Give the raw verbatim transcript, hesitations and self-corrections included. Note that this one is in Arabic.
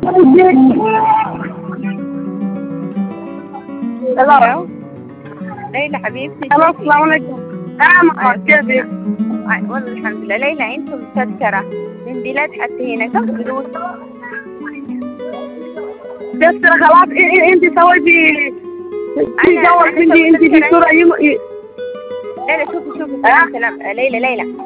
الو ليلى حبيبتي. الو السلام عليكم. اه ماما كيفك؟ والله الحمد لله. ليلى انتم تذكرة من بلاد حتى هنا كم فلوس؟ تذكرة خلاص. انت سويتي في جو انت انت في صورة. ليلى شوفي شوفي سلام. ليلى ليلى